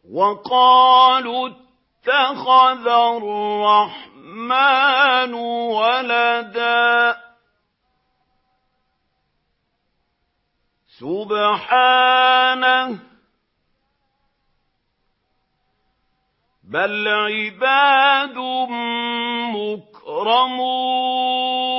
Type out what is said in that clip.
وَقَالُوا اتَّخَذَ الرَّحْمَٰنُ وَلَدًا سُبْحَانَهُ بَلْ عِبَادٌ مُّكْرَمُونَ